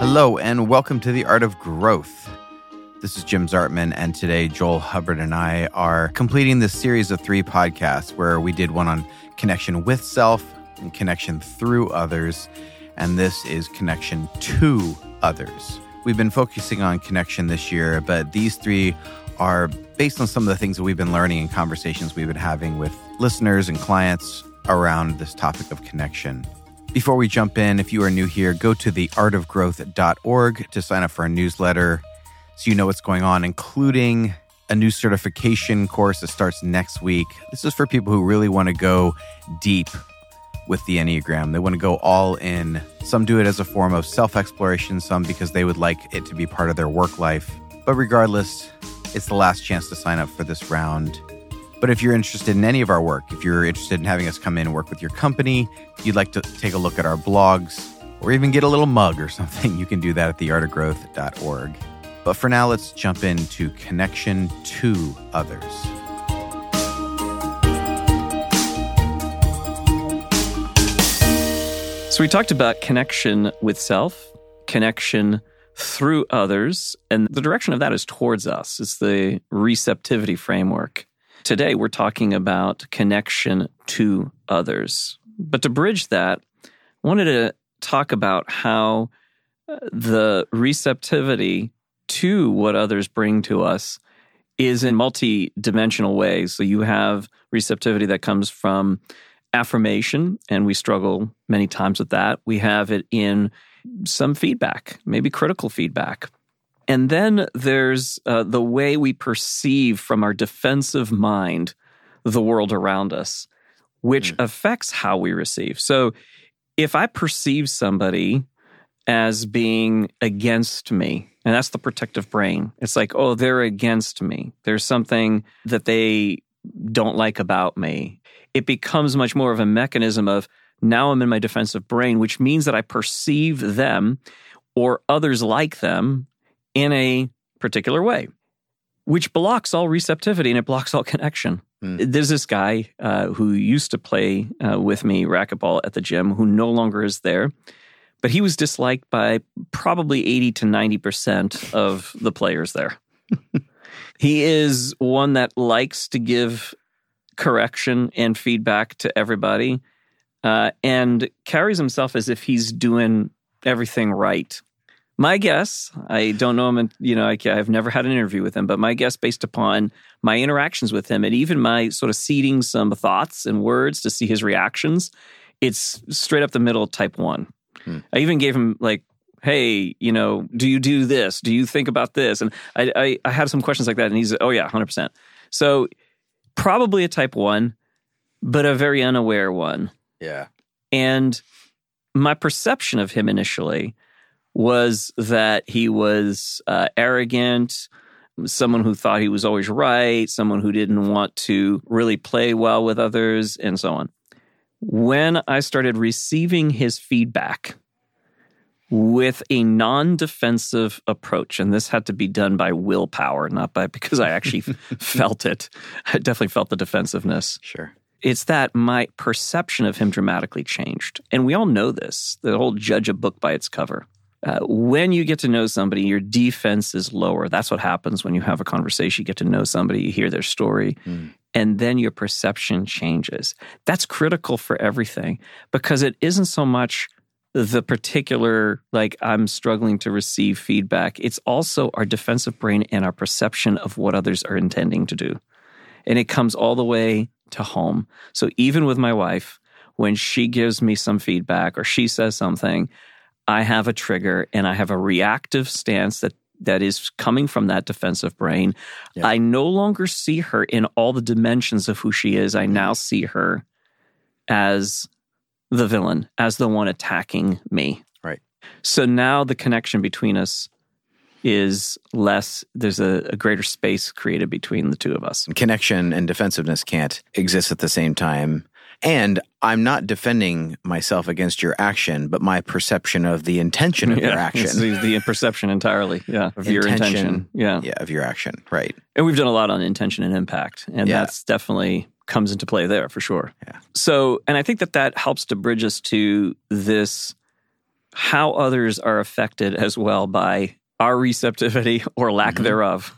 Hello, and welcome to The Art of Growth. This is Jim Zartman, and today Joel Hubbard and I are completing this series of 3 podcasts where we did one on connection with self and connection through others, and this is connection to others. We've been focusing on connection this year, but these 3 are based on some of the things that we've been learning in conversations we've been having with listeners and clients around this topic of connection. Before we jump in, if you are new here, go to theartofgrowth.org to sign up for a newsletter so you know what's going on, including a new certification course that starts next week. This is for people who really want to go deep with the Enneagram. They want to go all in. Some do it as a form of self-exploration, some because they would like it to be part of their work life. But regardless, it's the last chance to sign up for this round. But if you're interested in any of our work, if you're interested in having us come in and work with your company, if you'd like to take a look at our blogs, or even get a little mug or something, you can do that at theartofgrowth.org. But for now, let's jump into connection to others. So we talked about connection with self, connection through others, and the direction of that is towards us. It's the receptivity framework. Today, we're talking about connection to others. But to bridge that, I wanted to talk about how the receptivity to what others bring to us is in multi-dimensional ways. So you have receptivity that comes from affirmation, and we struggle many times with that. We have it in some feedback, maybe critical feedback. And then there's the way we perceive from our defensive mind the world around us, which affects how we receive. So if I perceive somebody as being against me, and that's the protective brain, it's like, oh, they're against me. There's something that they don't like about me. It becomes much more of a mechanism of now I'm in my defensive brain, which means that I perceive them or others like them in a particular way, which blocks all receptivity and it blocks all connection. There's this guy who used to play with me racquetball at the gym who no longer is there, but he was disliked by probably 80 to 90% of the players there. He is one that likes to give correction and feedback to everybody and carries himself as if he's doing everything right. My guess, I don't know him, and I've never had an interview with him, but my guess based upon my interactions with him and even my sort of seeding some thoughts and words to see his reactions, it's straight up the middle type 1. I even gave him hey, do you do this? Do you think about this? And I had some questions like that, and he's, oh yeah, 100%. So probably a type 1, but a very unaware one. Yeah. And my perception of him initially was that he was arrogant, someone who thought he was always right, someone who didn't want to really play well with others, and so on. When I started receiving his feedback with a non-defensive approach, and this had to be done by willpower, not by because I actually felt it. I definitely felt the defensiveness. Sure. It's that my perception of him dramatically changed. And we all know this, the whole judge a book by its cover. When you get to know somebody, your defense is lower. That's what happens when you have a conversation. You get to know somebody, you hear their story, and then your perception changes. That's critical for everything because it isn't so much the particular, I'm struggling to receive feedback. It's also our defensive brain and our perception of what others are intending to do. And it comes all the way to home. So even with my wife, when she gives me some feedback or she says something, I have a trigger and I have a reactive stance that is coming from that defensive brain. Yeah. I no longer see her in all the dimensions of who she is. I now see her as the villain, as the one attacking me. Right. So now the connection between us is less, there's a greater space created between the two of us. Connection and defensiveness can't exist at the same time. And I'm not defending myself against your action, but my perception of the intention of your action. It's the perception entirely, of your intention. Yeah, of your action, right. And we've done a lot on intention and impact, and that's definitely comes into play there for sure. Yeah. So, and I think that helps to bridge us to this how others are affected as well by our receptivity or lack thereof.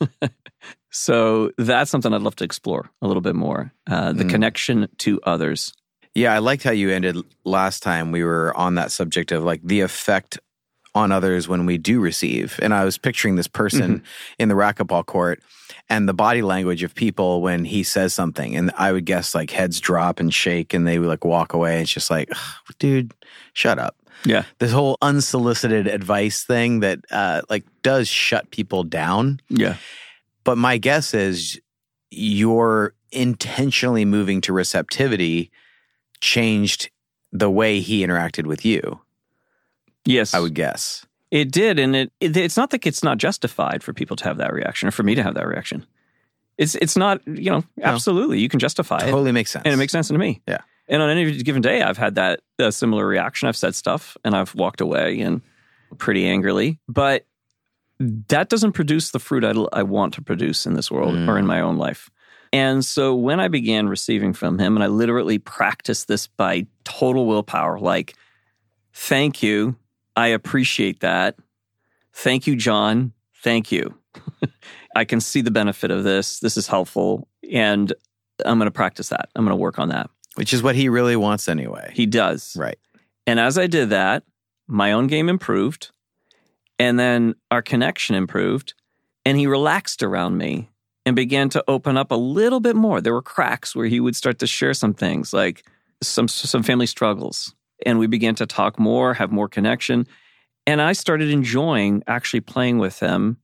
So that's something I'd love to explore a little bit more, the connection to others. Yeah, I liked how you ended last time. We were on that subject of like the effect on others when we do receive. And I was picturing this person in the racquetball court and the body language of people when he says something. And I would guess like heads drop and shake and they would like walk away. It's just like, dude, shut up. Yeah. This whole unsolicited advice thing that like does shut people down. Yeah. But my guess is you're intentionally moving to receptivity changed the way he interacted with you. Yes. I would guess. It did, and it's not that it's not justified for people to have that reaction or for me to have that reaction. It's not, absolutely, you can justify it. Totally makes sense. And it makes sense to me. Yeah. And on any given day, I've had that similar reaction. I've said stuff, and I've walked away and pretty angrily. But that doesn't produce the fruit I want to produce in this world or in my own life. And so when I began receiving from him, and I literally practiced this by total willpower, like, thank you, I appreciate that. Thank you, John. Thank you. I can see the benefit of this. This is helpful. And I'm going to practice that. I'm going to work on that. Which is what he really wants anyway. He does. Right. And as I did that, my own game improved. And then our connection improved. And he relaxed around me and began to open up a little bit more. There were cracks where he would start to share some things, like some family struggles. And we began to talk more, have more connection. And I started enjoying actually playing with him.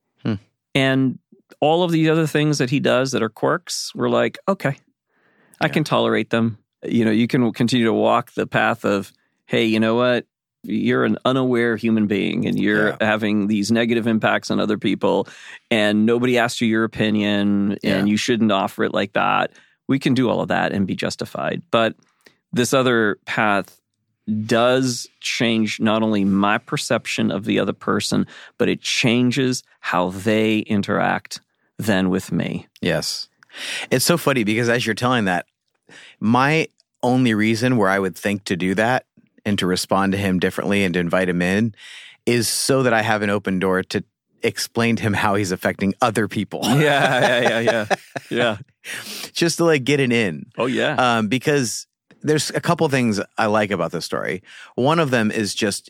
And all of the other things that he does that are quirks were like, okay, I can tolerate them. You can continue to walk the path of, hey, you know what? You're an unaware human being and you're having these negative impacts on other people and nobody asked you your opinion and you shouldn't offer it like that. We can do all of that and be justified. But this other path does change not only my perception of the other person, but it changes how they interact then with me. Yes. It's so funny because as you're telling that, my only reason where I would think to do that and to respond to him differently and to invite him in is so that I have an open door to explain to him how he's affecting other people. Yeah. Just to like get it in. Oh, yeah. Because there's a couple things I like about this story. One of them is just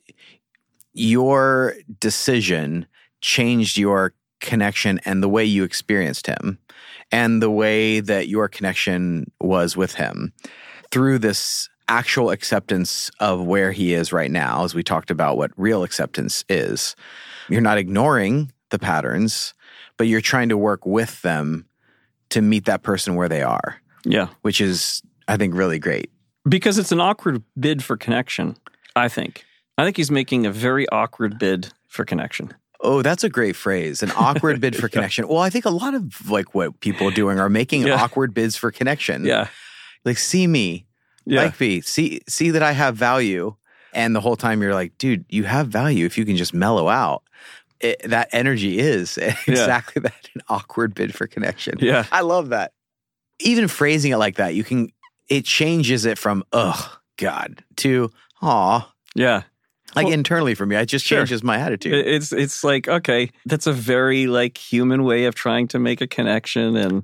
your decision changed your connection and the way you experienced him and the way that your connection was with him through this actual acceptance of where he is right now, as we talked about what real acceptance is. You're not ignoring the patterns, but you're trying to work with them to meet that person where they are. Yeah. Which is, I think, really great. Because it's an awkward bid for connection, I think. I think he's making a very awkward bid for connection. Oh, that's a great phrase. An awkward bid for connection. Well, I think a lot of like what people are doing are making awkward bids for connection. Yeah. Like, see me. Like me. See that I have value. And the whole time you're like, dude, you have value if you can just mellow out. That energy is exactly that, an awkward bid for connection. Yeah. I love that. Even phrasing it like that, it changes it from, oh, God, to, aw. Yeah. Like internally for me, it just changes my attitude. It's like, okay, that's a very like human way of trying to make a connection. And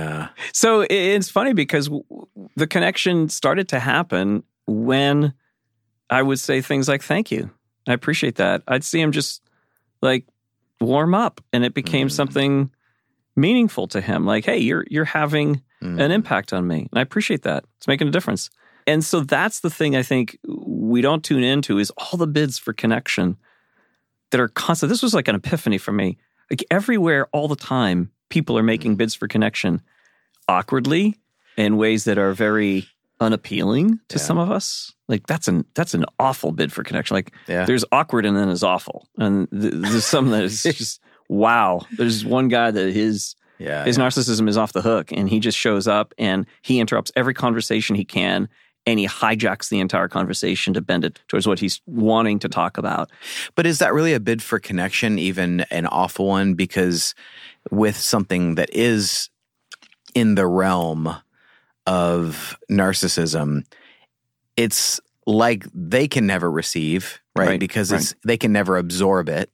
so it's funny because the connection started to happen when I would say things like, thank you. I appreciate that. I'd see him just like warm up and it became something meaningful to him. Like, hey, you're having an impact on me. And I appreciate that. It's making a difference. And so that's the thing I think we don't tune into is all the bids for connection that are constant. This was like an epiphany for me. Like everywhere, all the time, people are making bids for connection awkwardly in ways that are very unappealing to some of us. Like that's an awful bid for connection. Like there's awkward and then there's awful. And there's some that is just, wow. There's one guy that his narcissism is off the hook and he just shows up and he interrupts every conversation he can. And he hijacks the entire conversation to bend it towards what he's wanting to talk about. But is that really a bid for connection, even an awful one? Because with something that is in the realm of narcissism, it's like they can never receive, right? Because they can never absorb it.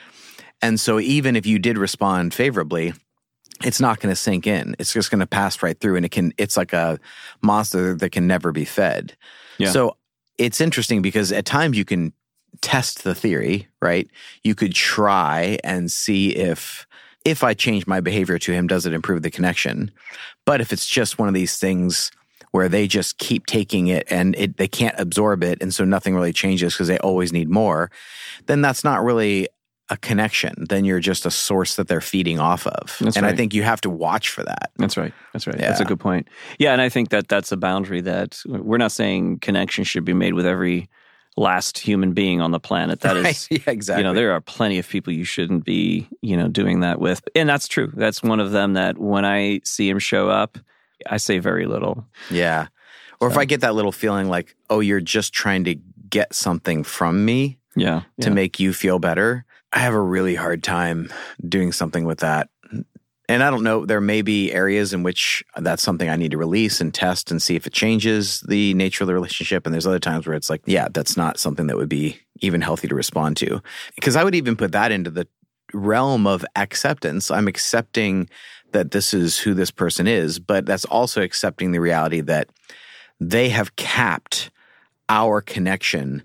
And so even if you did respond favorably, it's not going to sink in. It's just going to pass right through, and it's like a monster that can never be fed. Yeah. So it's interesting because at times you can test the theory, right? You could try and see if I change my behavior to him, does it improve the connection? But if it's just one of these things where they just keep taking it and they can't absorb it, and so nothing really changes because they always need more, then that's not really a connection. Then you're just a source that they're feeding off of. That's right. I think you have to watch for that. That's right. Yeah. That's a good point. Yeah, and I think that's a boundary that we're not saying connection should be made with every last human being on the planet. That is, yeah, exactly. There are plenty of people you shouldn't be, doing that with. And that's true. That's one of them that when I see him show up, I say very little. Yeah. Or if I get that little feeling like, oh, you're just trying to get something from me to make you feel better, I have a really hard time doing something with that. And I don't know, there may be areas in which that's something I need to release and test and see if it changes the nature of the relationship. And there's other times where it's like, yeah, that's not something that would be even healthy to respond to. Because I would even put that into the realm of acceptance. I'm accepting that this is who this person is, but that's also accepting the reality that they have capped our connection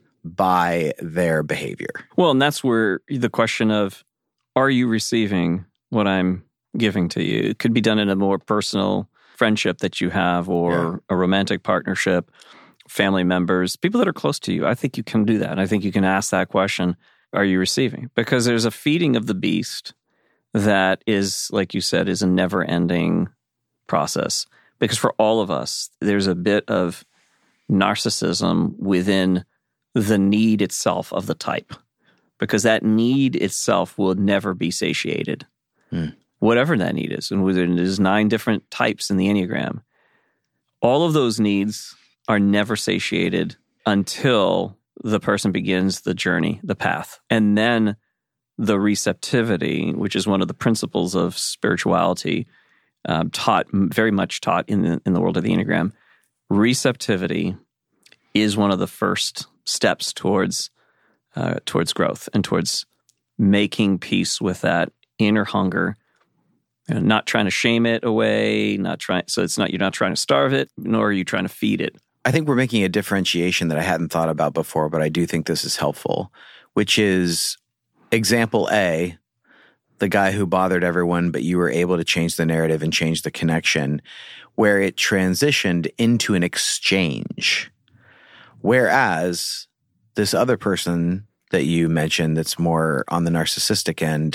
by their behavior. Well, and that's where the question of, are you receiving what I'm giving to you? It could be done in a more personal friendship that you have, or a romantic partnership, family members, people that are close to you. I think you can do that. I think you can ask that question, are you receiving? Because there's a feeding of the beast that is, like you said, is a never-ending process. Because for all of us, there's a bit of narcissism within the need itself of the type, because that need itself will never be satiated, whatever that need is. And there's 9 different types in the Enneagram. All of those needs are never satiated until the person begins the journey, the path. And then the receptivity, which is one of the principles of spirituality, very much taught in the world of the Enneagram. Receptivity is one of the first steps towards growth and towards making peace with that inner hunger, and not trying to shame it away, you're not trying to starve it, nor are you trying to feed it. I think we're making a differentiation that I hadn't thought about before, but I do think this is helpful, which is example A, the guy who bothered everyone, but you were able to change the narrative and change the connection, where it transitioned into an exchange. Whereas this other person that you mentioned that's more on the narcissistic end,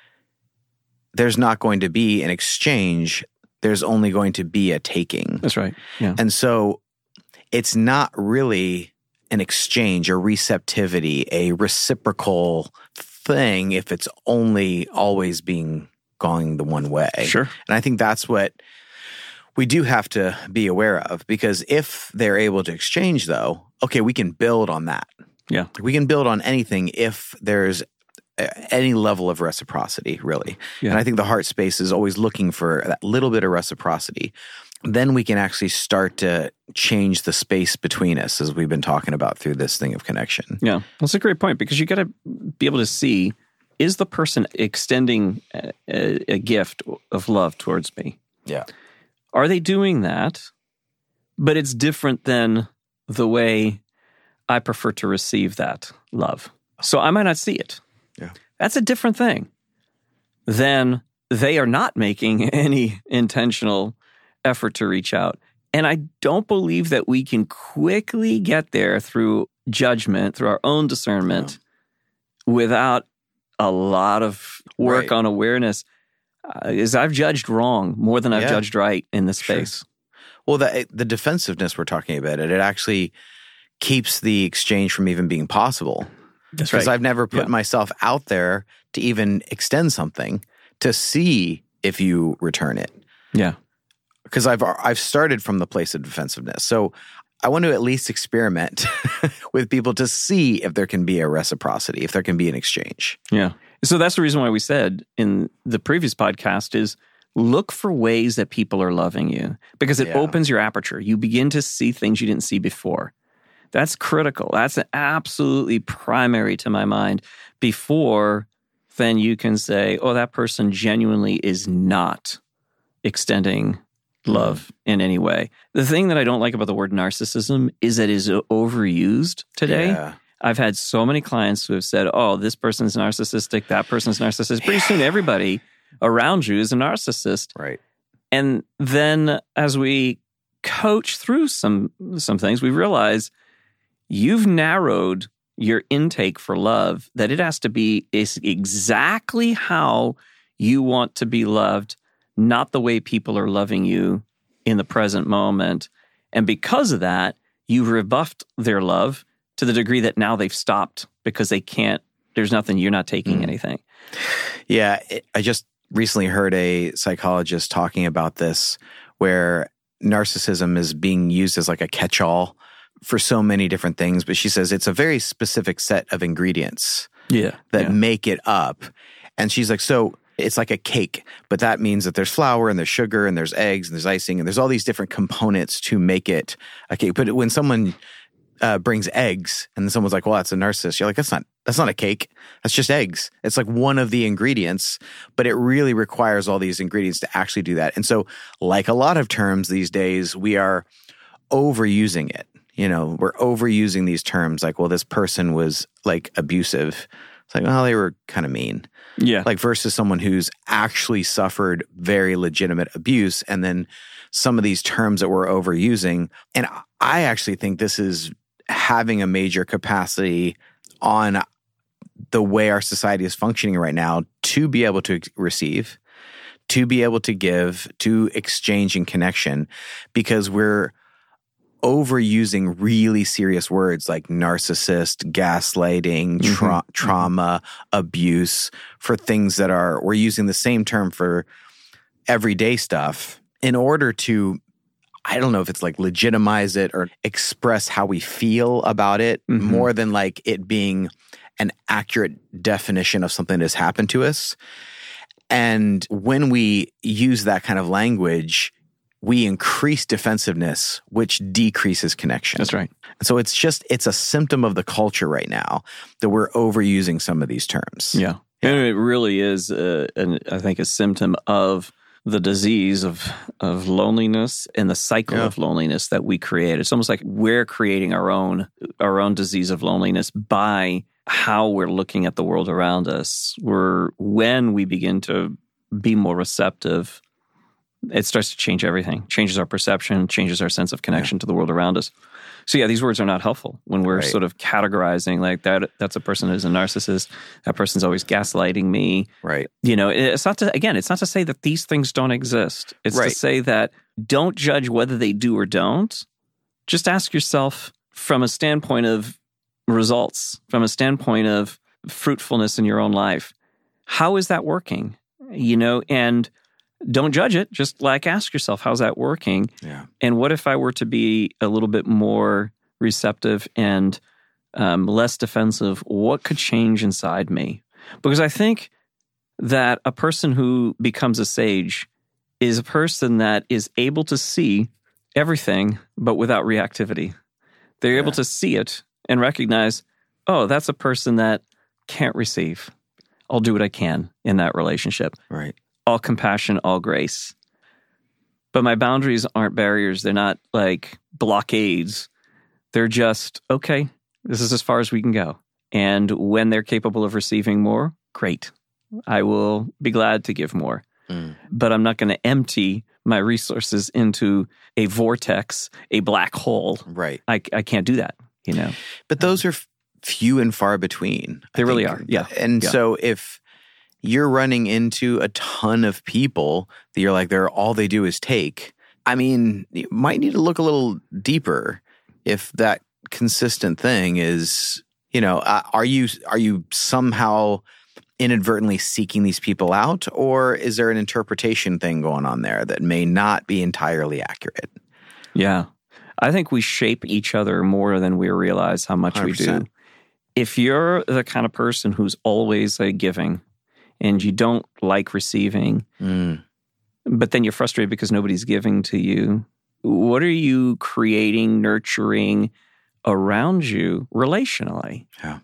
there's not going to be an exchange. There's only going to be a taking. That's right. Yeah. And so it's not really an exchange, a receptivity, a reciprocal thing if it's only always going the one way. Sure. And I think that's what we do have to be aware of, because if they're able to exchange, though, okay, we can build on that. Yeah. We can build on anything if there's any level of reciprocity, really. Yeah. And I think the heart space is always looking for that little bit of reciprocity. Then we can actually start to change the space between us, as we've been talking about through this thing of connection. Yeah, that's a great point, because you got to be able to see, is the person extending a gift of love towards me? Yeah. Are they doing that, but it's different than the way I prefer to receive that love? So I might not see it. Yeah. That's a different thing than they are not making any intentional effort to reach out. And I don't believe that we can quickly get there through judgment, through our own discernment, without a lot of work on awareness. Is I've judged wrong more than I've judged right in this space. Sure. Well, the defensiveness we're talking about, it actually keeps the exchange from even being possible. That's right. Because I've never put myself out there to even extend something to see if you return it. Yeah. Because I've started from the place of defensiveness. So I want to at least experiment with people to see if there can be a reciprocity, if there can be an exchange. Yeah. So that's the reason why we said in the previous podcast is look for ways that people are loving you, because it opens your aperture. You begin to see things you didn't see before. That's critical. That's absolutely primary to my mind. Before then you can say, oh, that person genuinely is not extending love in any way. The thing that I don't like about the word narcissism is that it is overused today. Yeah. I've had so many clients who have said, oh, this person's narcissistic, that person's narcissistic. Pretty soon everybody around you is a narcissist. Right. And then as we coach through some things, we realize you've narrowed your intake for love, that it has to be exactly how you want to be loved, not the way people are loving you in the present moment. And because of that, you've rebuffed their love to the degree that now they've stopped because they can't, there's nothing, you're not taking anything. Yeah, I just recently heard a psychologist talking about this, where narcissism is being used as like a catch-all for so many different things. But she says it's a very specific set of ingredients that make it up. And she's like, so it's like a cake, but that means that there's flour and there's sugar and there's eggs and there's icing and there's all these different components to make it a cake. But when someone brings eggs and then someone's like, well, that's a narcissist, you're like, that's not a cake. That's just eggs. It's like one of the ingredients, but it really requires all these ingredients to actually do that. And so like a lot of terms these days, we are overusing it. You know, we're overusing these terms like, well, this person was like abusive. It's like, well, they were kind of mean. Yeah. Like versus someone who's actually suffered very legitimate abuse. And then some of these terms that we're overusing. And I actually think this is having a major capacity on the way our society is functioning right now to be able to receive, to be able to give, to exchange in connection, because we're overusing really serious words like narcissist, gaslighting, trauma, abuse for things that we're using the same term for everyday stuff in order to, I don't know if it's like legitimize it or express how we feel about it more than like it being an accurate definition of something that has happened to us. And when we use that kind of language, we increase defensiveness, which decreases connection. That's right. And so it's a symptom of the culture right now that we're overusing some of these terms. Yeah. And it really is, I think, a symptom of the disease of loneliness and the cycle of loneliness that we create. It's almost like we're creating our own disease of loneliness by how we're looking at the world around us. When we begin to be more receptive, it starts to change everything, changes our perception, changes our sense of connection to the world around us. So yeah, these words are not helpful when we're sort of categorizing like that's a person who's a narcissist, that person's always gaslighting me. Right. You know, it's not to say that these things don't exist. It's to say that don't judge whether they do or don't. Just ask yourself from a standpoint of results, from a standpoint of fruitfulness in your own life, how is that working? You know, and don't judge it. Just like ask yourself, how's that working? Yeah. And what if I were to be a little bit more receptive and less defensive? What could change inside me? Because I think that a person who becomes a sage is a person that is able to see everything, but without reactivity. They're able to see it and recognize, oh, that's a person that can't receive. I'll do what I can in that relationship. Right. All compassion, all grace. But my boundaries aren't barriers. They're not like blockades. They're just, okay, this is as far as we can go. And when they're capable of receiving more, great. I will be glad to give more. But I'm not going to empty my resources into a vortex, a black hole. Right. I can't do that, you know. But those are few and far between. They really are, yeah. And so if you're running into a ton of people that you're like, all they do is take, I mean, you might need to look a little deeper if that consistent thing is, you know, are you somehow inadvertently seeking these people out, or is there an interpretation thing going on there that may not be entirely accurate? Yeah. I think we shape each other more than we realize how much 100%. We do. If you're the kind of person who's always giving, and you don't like receiving, but then you're frustrated because nobody's giving to you, what are you creating, nurturing, around you relationally.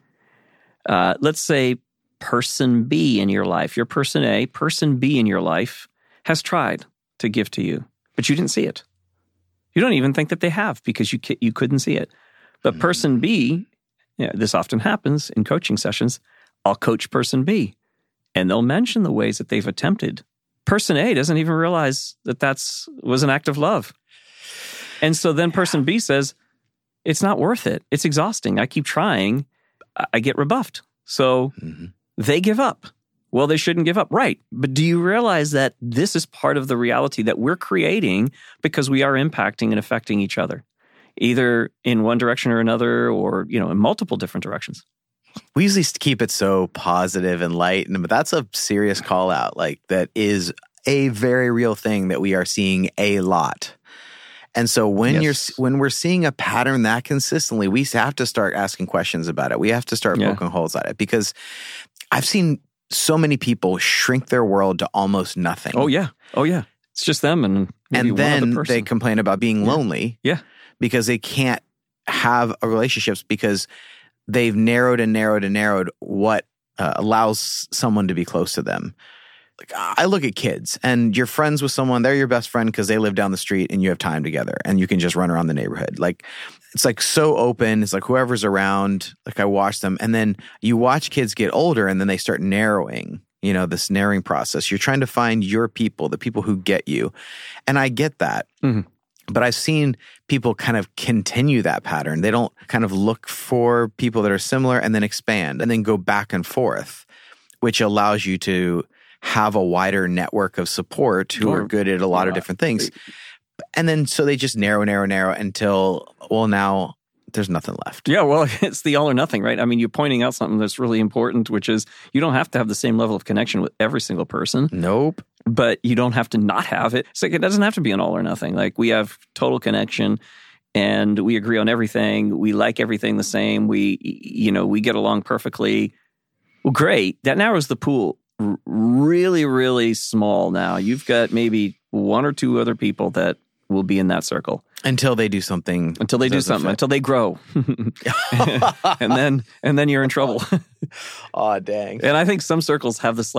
Yeah. Let's say person B in your life, you're person A, person B in your life has tried to give to you, but you didn't see it. You don't even think that they have because you couldn't see it. But person B, this often happens in coaching sessions. I'll coach person B, and they'll mention the ways that they've attempted. Person A doesn't even realize that was an act of love. And so then person B says, it's not worth it. It's exhausting. I keep trying. I get rebuffed. So they give up. Well, they shouldn't give up. Right. But do you realize that this is part of the reality that we're creating because we are impacting and affecting each other, either in one direction or another, or, in multiple different directions? We usually keep it so positive and light, but that's a serious call out. Like, that is a very real thing that we are seeing a lot. And so when we're seeing a pattern that consistently, we have to start asking questions about it. We have to start poking holes at it, because I've seen so many people shrink their world to almost nothing. Oh yeah. It's just them and maybe one then other person. They complain about being lonely. Yeah. Because they can't have relationships because they've narrowed what allows someone to be close to them. Like, I look at kids, and you're friends with someone, they're your best friend because they live down the street and you have time together and you can just run around the neighborhood. Like, it's like so open. It's like whoever's around, like, I watch them, and then you watch kids get older and then they start narrowing, this narrowing process. You're trying to find your people, the people who get you. And I get that. Mm-hmm. But I've seen people kind of continue that pattern. They don't kind of look for people that are similar and then expand and then go back and forth, which allows you to have a wider network of support who are good at a lot of different things. And then so they just narrow until, now there's nothing left. Yeah, well, it's the all or nothing, right? I mean, you're pointing out something that's really important, which is you don't have to have the same level of connection with every single person. Nope. But you don't have to not have it. It's like, it doesn't have to be an all or nothing. Like, we have total connection and we agree on everything. We like everything the same. We get along perfectly. Well, great. That narrows the pool really, really small now. You've got maybe one or two other people that will be in that circle. Until they do something. Until they grow. and then you're in trouble. Oh, dang. And I think some circles have this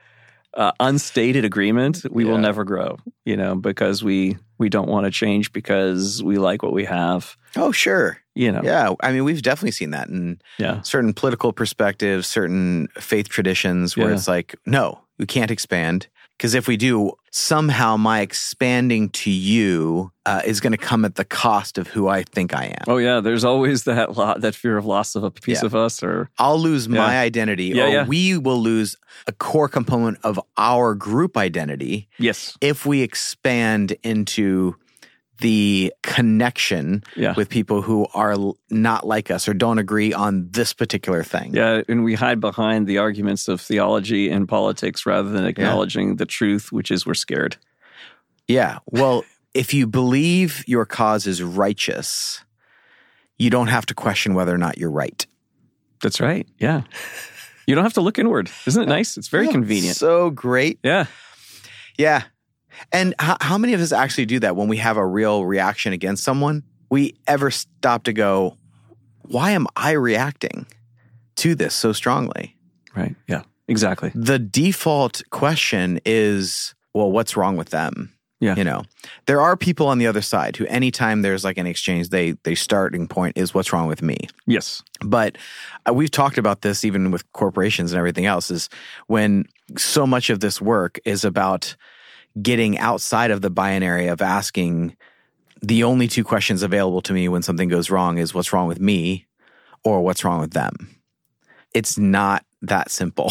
unstated agreement. We will never grow, because we don't want to change because we like what we have. Oh, sure. Yeah. I mean, we've definitely seen that in certain political perspectives, certain faith traditions where it's like, no, we can't expand. Because if we do, somehow my expanding to you is going to come at the cost of who I think I am. Oh, yeah. There's always that fear of loss of a piece of us. Or I'll lose my identity, or we will lose a core component of our group identity. Yes. If we expand into the connection with people who are not like us or don't agree on this particular thing. Yeah, and we hide behind the arguments of theology and politics rather than acknowledging the truth, which is we're scared. Yeah, well, if you believe your cause is righteous, you don't have to question whether or not you're right. That's right, yeah. You don't have to look inward. Isn't it nice? It's very convenient. So great. Yeah. Yeah. And how many of us actually do that when we have a real reaction against someone? We ever stop to go, why am I reacting to this so strongly? Right. Yeah, exactly. The default question is, well, what's wrong with them? Yeah. There are people on the other side who anytime there's like an exchange, they starting point is what's wrong with me. Yes. But we've talked about this even with corporations and everything else, is when so much of this work is about getting outside of the binary of asking the only two questions available to me when something goes wrong is what's wrong with me or what's wrong with them. It's not that simple.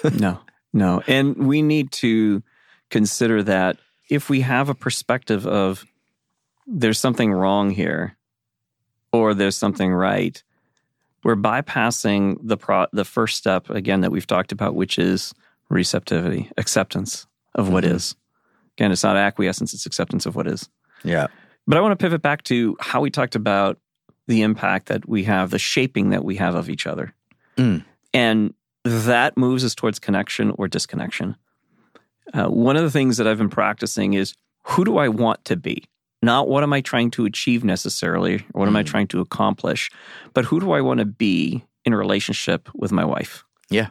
No. And we need to consider that if we have a perspective of there's something wrong here or there's something right, we're bypassing the first step, again, that we've talked about, which is receptivity, acceptance of what is. Again, it's not acquiescence, it's acceptance of what is. Yeah. But I want to pivot back to how we talked about the impact that we have, the shaping that we have of each other. And that moves us towards connection or disconnection. One of the things that I've been practicing is, who do I want to be? Not what am I trying to achieve necessarily, or what am I trying to accomplish, but who do I want to be in a relationship with my wife? Yeah.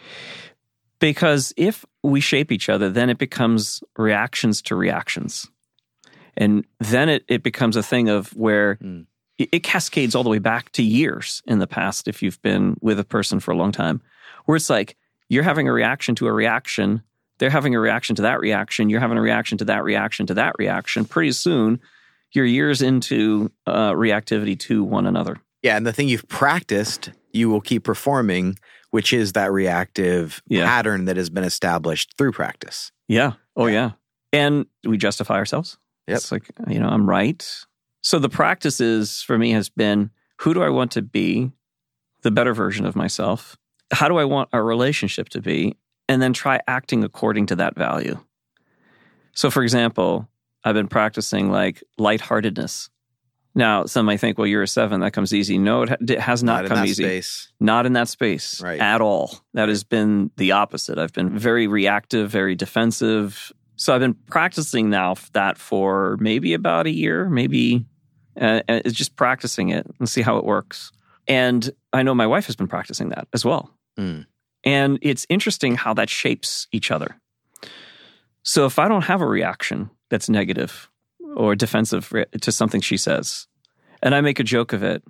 Because if we shape each other, then it becomes reactions to reactions. And then it becomes a thing of where it cascades all the way back to years in the past if you've been with a person for a long time, where it's like you're having a reaction to a reaction, they're having a reaction to that reaction, you're having a reaction to that reaction to that reaction. Pretty soon, you're years into reactivity to one another. Yeah, and the thing you've practiced, you will keep performing, which is that reactive pattern that has been established through practice. Yeah. Oh, yeah. And we justify ourselves. Yep. It's like, I'm right. So the practice for me has been, who do I want to be, the better version of myself? How do I want our relationship to be? And then try acting according to that value. So for example, I've been practicing like lightheartedness. Now, some might think, well, you're a 7, that comes easy. No, it has not come easy. Space. Not in that space at all. That has been the opposite. I've been very reactive, very defensive. So I've been practicing now that for maybe about a year, it's just practicing it and see how it works. And I know my wife has been practicing that as well. And it's interesting how that shapes each other. So if I don't have a reaction that's negative or defensive to something she says, and I make a joke of it,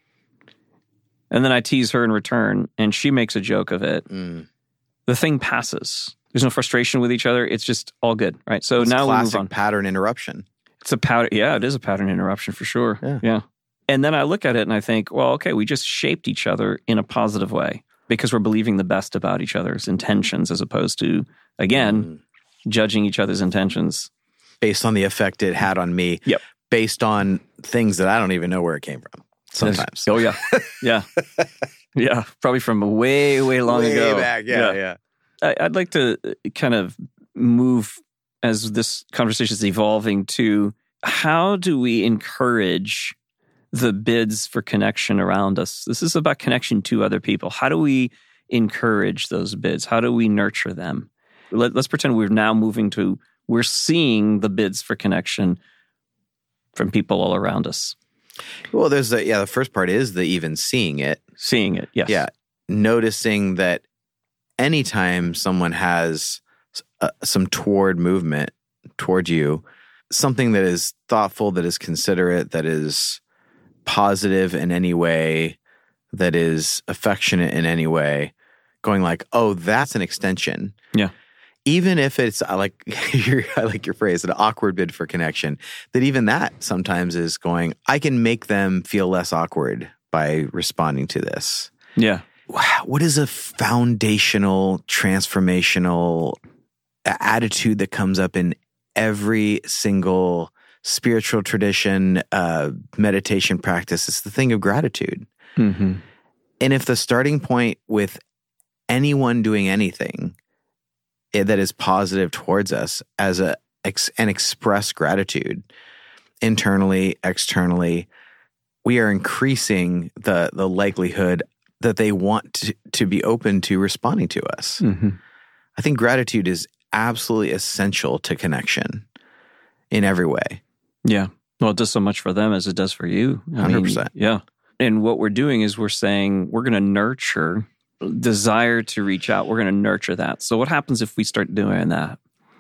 and then I tease her in return, and she makes a joke of it, the thing passes. There's no frustration with each other. It's just all good, right? So it's now we move on. Classic pattern interruption. It's a pattern. Yeah, it is a pattern interruption for sure. Yeah. And then I look at it and I think, well, okay, we just shaped each other in a positive way because we're believing the best about each other's intentions as opposed to, again, judging each other's intentions. Based on the effect it had on me. Yep. Based on things that I don't even know where it came from sometimes. Oh, yeah. Yeah. Yeah. Probably from way, way long ago. Way back. Yeah. I'd like to kind of move as this conversation is evolving to how do we encourage the bids for connection around us? This is about connection to other people. How do we encourage those bids? How do we nurture them? Let's pretend we're now moving to, we're seeing the bids for connection from people all around us. Well, there's the first part is the even seeing it. Seeing it, yes. Yeah. Noticing that anytime someone has some toward movement toward you, something that is thoughtful, that is considerate, that is positive in any way, that is affectionate in any way, going like, oh, that's an extension. Yeah. Even if it's, I like your phrase, an awkward bid for connection, that even that sometimes is going, I can make them feel less awkward by responding to this. Yeah. What is a foundational, transformational attitude that comes up in every single spiritual tradition, meditation practice? It's the thing of gratitude. Mm-hmm. And if the starting point with anyone doing anything that is positive towards us as an express gratitude, internally, externally, we are increasing the likelihood that they want to be open to responding to us. Mm-hmm. I think gratitude is absolutely essential to connection in every way. Yeah. Well, it does so much for them as it does for you. 100%. Yeah. And what we're doing is we're saying we're going to nurture desire to reach out. We're going to nurture that. So what happens if we start doing that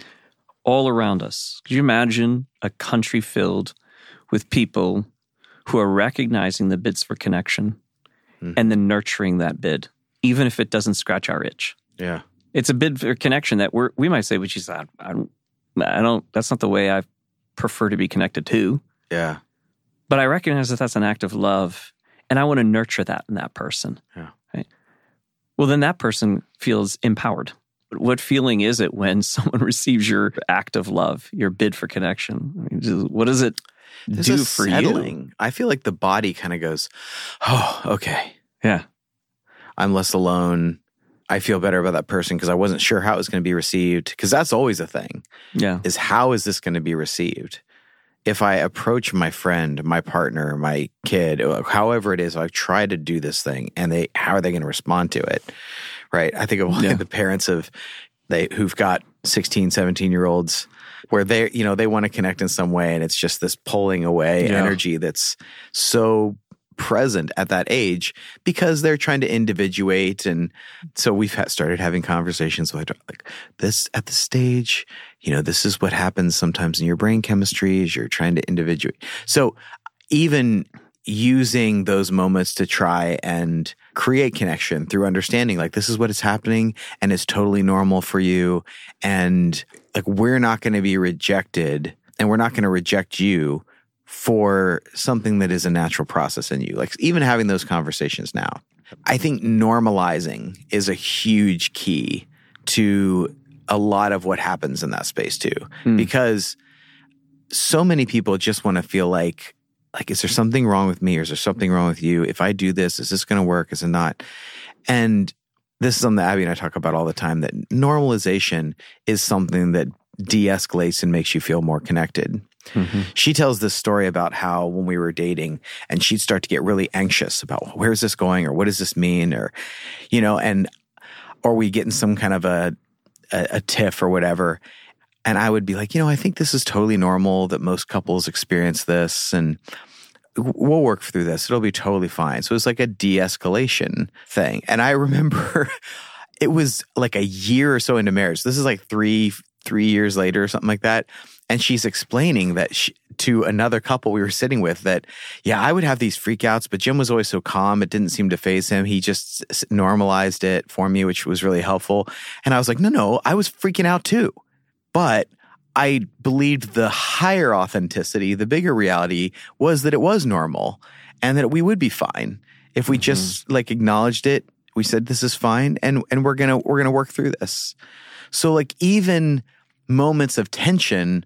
all around us? Could you imagine a country filled with people who are recognizing the bids for connection and then nurturing that bid, even if it doesn't scratch our itch? Yeah. It's a bid for connection that we might say, which is, I don't, that's not the way I prefer to be connected to. Yeah. But I recognize that that's an act of love, and I want to nurture that in that person. Yeah. Right? Well, then that person feels empowered. What feeling is it when someone receives your act of love, your bid for connection? I mean, what does it do for you? I feel like the body kind of goes, oh, okay. Yeah. I'm less alone. I feel better about that person because I wasn't sure how it was going to be received. Because that's always a thing. Yeah. Is how is this going to be received? If I approach my friend, my partner, my kid, however it is, I've tried to do this thing, and how are they going to respond to it? Right? I think of the parents of who've got 16, 17-year-olds where they want to connect in some way, and it's just this pulling away energy that's so present at that age because they're trying to individuate. And so we've started having conversations like this at the stage, this is what happens sometimes in your brain chemistry as you're trying to individuate. So even using those moments to try and create connection through understanding, like, this is what is happening and it's totally normal for you. And like, we're not going to be rejected and we're not going to reject you for something that is a natural process in you. Like, even having those conversations now, I think normalizing is a huge key to a lot of what happens in that space too. Because so many people just want to feel like, is there something wrong with me or is there something wrong with you? If I do this, is this going to work? Is it not? And this is something that Abby and I talk about all the time, that normalization is something that de-escalates and makes you feel more connected. Mm-hmm. She tells this story about how when we were dating and she'd start to get really anxious about, where's this going, or what does this mean, or, or we get in some kind of a tiff or whatever. And I would be like, I think this is totally normal that most couples experience this, and we'll work through this. It'll be totally fine. So it's like a de-escalation thing. And I remember it was like a year or so into marriage. This is like three years later or something like that. And she's explaining that to another couple we were sitting with that, I would have these freakouts, but Jim was always so calm. It didn't seem to faze him. He just normalized it for me, which was really helpful. And I was like, no, I was freaking out too. But I believed the higher authenticity, the bigger reality was that it was normal and that we would be fine if we just like acknowledged it. We said, this is fine. And we're going to work through this. So like, even moments of tension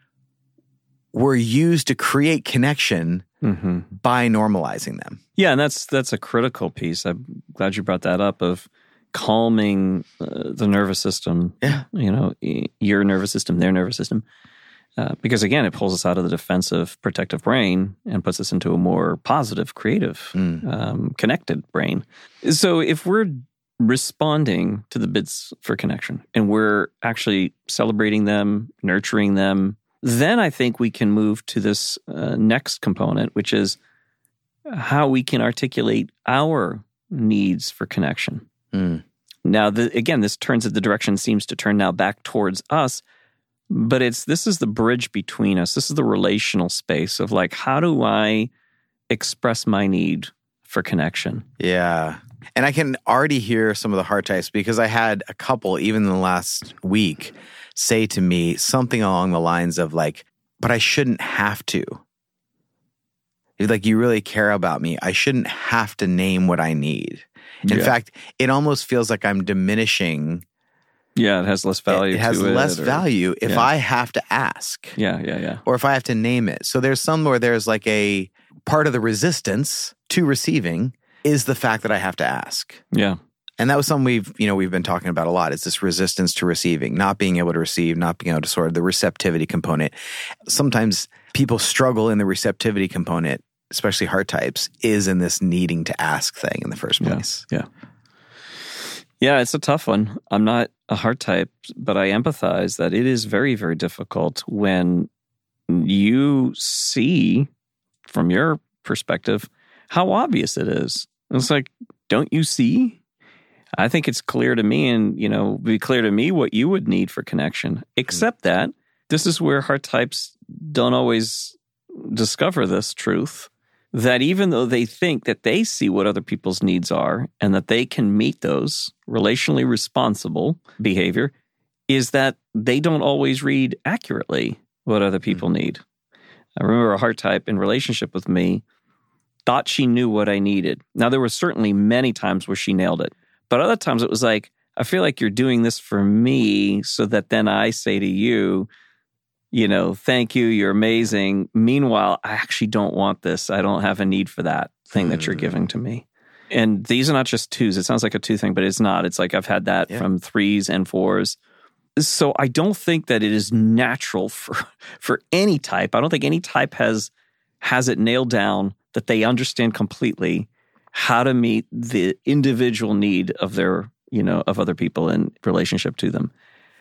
were used to create connection by normalizing them. Yeah, and that's a critical piece. I'm glad you brought that up, of calming the nervous system. Yeah, your nervous system, their nervous system, because again, it pulls us out of the defensive, protective brain and puts us into a more positive, creative, connected brain. So if we're responding to the bids for connection and we're actually celebrating them, nurturing them, then I think we can move to this next component, which is how we can articulate our needs for connection. Now, again, this turns it, the direction seems to turn now back towards us, but this is the bridge between us. This is the relational space of like, how do I express my need for connection? Yeah. And I can already hear some of the heart types, because I had a couple, even in the last week, say to me something along the lines of like, but I shouldn't have to. Like, you really care about me. I shouldn't have to name what I need. In fact, it almost feels like I'm diminishing. Yeah, it has less value. It has less value if I have to ask. Yeah. Or if I have to name it. So there's some where there's like a part of the resistance to receiving is the fact that I have to ask. Yeah. And that was something we've been talking about a lot. It's this resistance to receiving, not being able to receive, not being able to sort of the receptivity component. Sometimes people struggle in the receptivity component, especially heart types, is in this needing to ask thing in the first place. Yeah, it's a tough one. I'm not a heart type, but I empathize that it is very, very difficult when you see, from your perspective, how obvious it is. It's like, don't you see? I think it's clear to me, and be clear to me what you would need for connection. Except that this is where heart types don't always discover this truth, that even though they think that they see what other people's needs are and that they can meet those, relationally responsible behavior, is that they don't always read accurately what other people need. I remember a heart type in relationship with me thought she knew what I needed. Now, there were certainly many times where she nailed it. But other times it was like, I feel like you're doing this for me so that then I say to you, thank you, you're amazing. Meanwhile, I actually don't want this. I don't have a need for that thing that you're giving to me. And these are not just twos. It sounds like a two thing, but it's not. It's like I've had that from threes and fours. So I don't think that it is natural for any type. I don't think any type has it nailed down that they understand completely how to meet the individual need of their, of other people in relationship to them.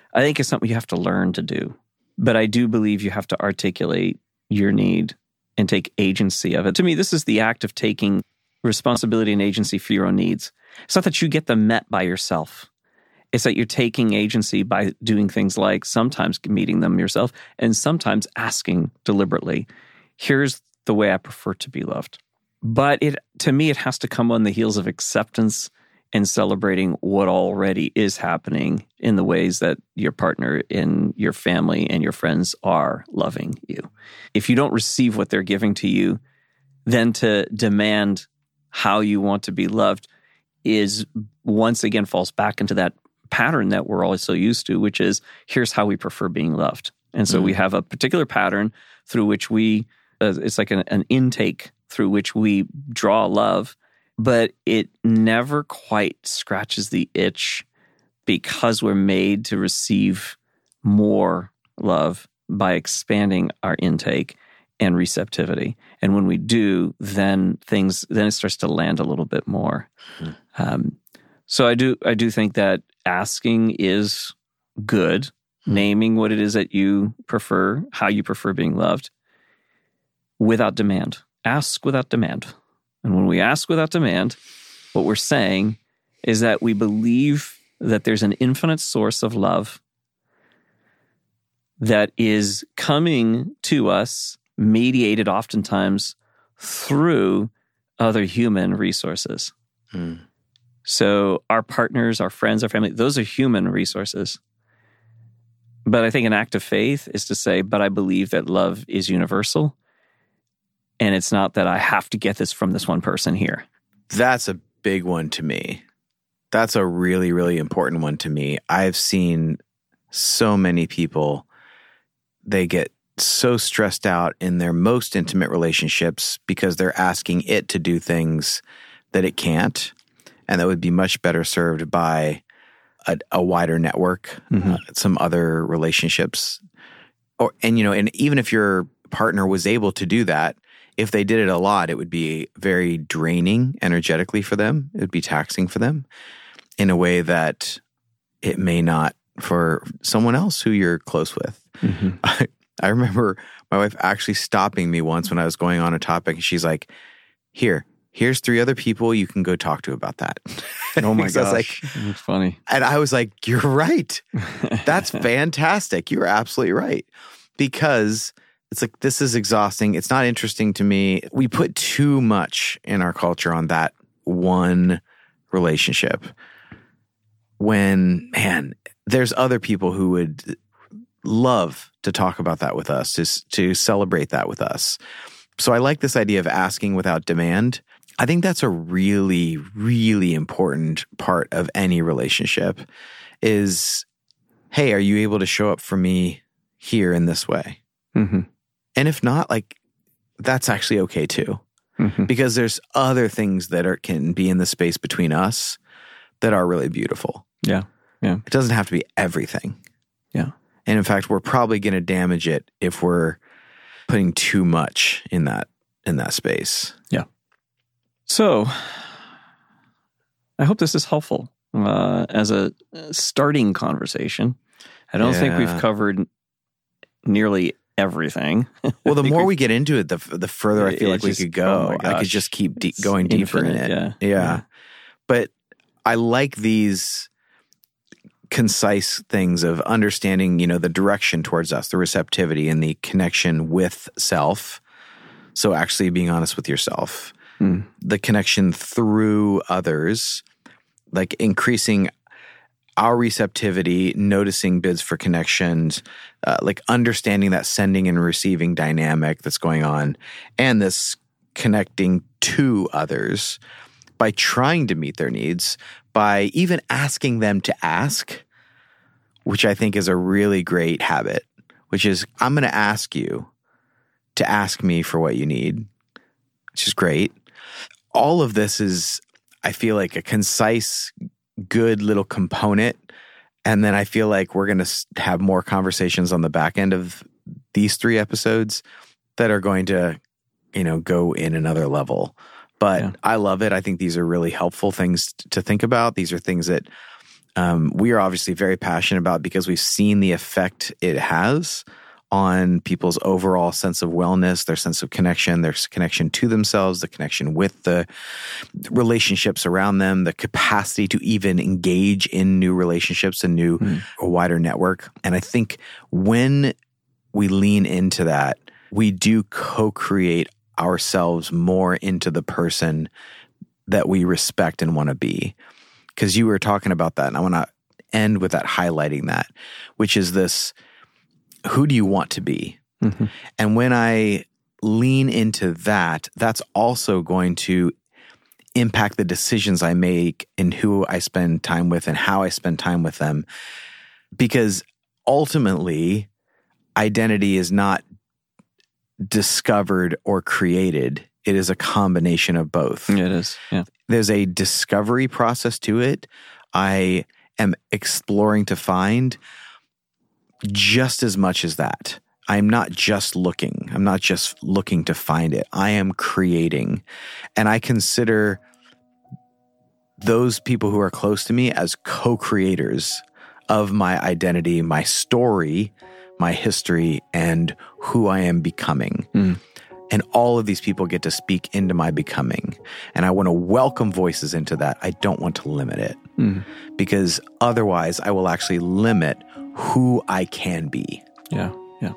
I think it's something you have to learn to do. But I do believe you have to articulate your need and take agency of it. To me, this is the act of taking responsibility and agency for your own needs. It's not that you get them met by yourself. It's that you're taking agency by doing things like sometimes meeting them yourself and sometimes asking deliberately, here's the way I prefer to be loved. But to me, it has to come on the heels of acceptance and celebrating what already is happening in the ways that your partner in your family and your friends are loving you. If you don't receive what they're giving to you, then to demand how you want to be loved is once again falls back into that pattern that we're all so used to, which is here's how we prefer being loved. And so we have a particular pattern through which it's like an intake through which we draw love, but it never quite scratches the itch because we're made to receive more love by expanding our intake and receptivity. And when we do, then it starts to land a little bit more. So I do think that asking is good, naming what it is that you prefer, how you prefer being loved, without demand. Ask without demand. And when we ask without demand, what we're saying is that we believe that there's an infinite source of love that is coming to us, mediated oftentimes through other human resources. So our partners, our friends, our family, those are human resources. But I think an act of faith is to say, but I believe that love is universal. And it's not that I have to get this from this one person here. That's a big one to me. That's a really, really important one to me. I've seen so many people, they get so stressed out in their most intimate relationships because they're asking it to do things that it can't. And that would be much better served by a wider network, some other relationships. And even if your partner was able to do that, if they did it a lot, it would be very draining energetically for them. It would be taxing for them in a way that it may not for someone else who you're close with. I remember my wife actually stopping me once when I was going on a topic, and she's like, here's 3 other people you can go talk to about that. Oh my gosh. That's funny. And I was like, you're right. That's fantastic. You're absolutely right. Because it's like, this is exhausting. It's not interesting to me. We put too much in our culture on that one relationship when, man, there's other people who would love to talk about that with us, to celebrate that with us. So I like this idea of asking without demand. I think that's a really, really important part of any relationship is, hey, are you able to show up for me here in this way? And if not, that's actually okay too. Because there's other things that can be in the space between us that are really beautiful. Yeah. It doesn't have to be everything. Yeah. And in fact, we're probably going to damage it if we're putting too much in that space. Yeah. So I hope this is helpful as a starting conversation. I don't think we've covered nearly everything. Well, the more we get into it, the further I feel like we could go. Oh I could just keep going deeper in it. Yeah. But I like these concise things of understanding, the direction towards us, the receptivity and the connection with self. So actually being honest with yourself, the connection through others, like increasing our receptivity, noticing bids for connections, like understanding that sending and receiving dynamic that's going on, and this connecting to others by trying to meet their needs, by even asking them to ask, which I think is a really great habit, which is I'm going to ask you to ask me for what you need, which is great. All of this is, I feel like, a concise, good little component. And then I feel like we're going to have more conversations on the back end of these 3 episodes that are going to, go in another level. But I love it. I think these are really helpful things to think about. These are things that we are obviously very passionate about because we've seen the effect it has on people's overall sense of wellness, their sense of connection, their connection to themselves, the connection with the relationships around them, the capacity to even engage in new relationships and a wider network. And I think when we lean into that, we do co-create ourselves more into the person that we respect and want to be. Because you were talking about that, and I want to end with that, highlighting that, which is this: who do you want to be? Mm-hmm. And when I lean into that, that's also going to impact the decisions I make and who I spend time with and how I spend time with them. Because ultimately, identity is not discovered or created. It is a combination of both. It is, yeah. There's a discovery process to it. I am exploring to find just as much as that. I'm not just looking. I'm not just looking to find it. I am creating. And I consider those people who are close to me as co-creators of my identity, my story, my history, and who I am becoming. And all of these people get to speak into my becoming. And I want to welcome voices into that. I don't want to limit it. Because otherwise I will actually limit who I can be. Yeah.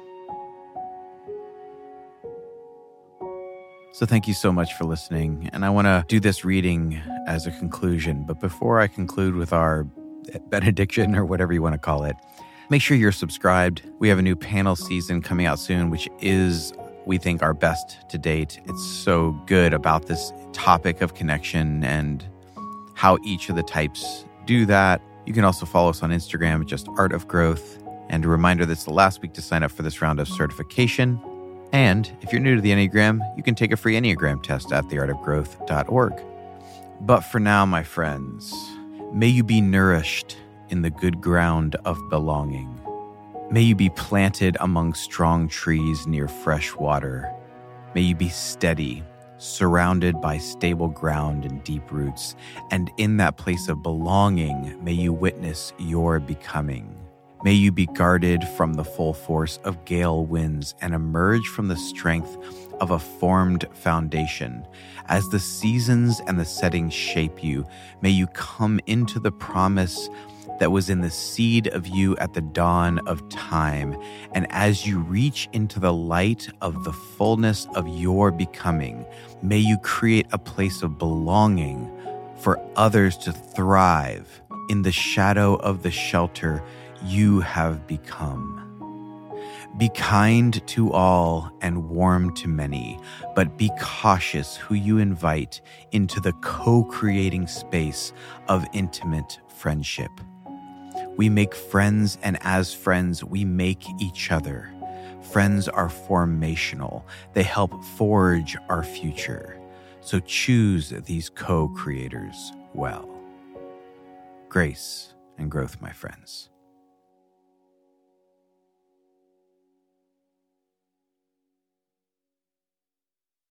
So thank you so much for listening. And I want to do this reading as a conclusion. But before I conclude with our benediction, or whatever you want to call it, make sure you're subscribed. We have a new panel season coming out soon, which is, we think, our best to date. It's so good about this topic of connection and how each of the types do that. You can also follow us on Instagram, just Art of Growth. And a reminder, that's the last week to sign up for this round of certification. And if you're new to the Enneagram, you can take a free Enneagram test at theartofgrowth.org. But for now, my friends, may you be nourished in the good ground of belonging. May you be planted among strong trees near fresh water. May you be steady, surrounded by stable ground and deep roots. And in that place of belonging, may you witness your becoming. May you be guarded from the full force of gale winds and emerge from the strength of a formed foundation. As the seasons and the settings shape you, may you come into the promise that was in the seed of you at the dawn of time. And as you reach into the light of the fullness of your becoming, may you create a place of belonging for others to thrive in the shadow of the shelter you have become. Be kind to all and warm to many, but be cautious who you invite into the co-creating space of intimate friendship. We make friends, and as friends, we make each other. Friends are formational. They help forge our future. So choose these co-creators well. Grace and growth, my friends.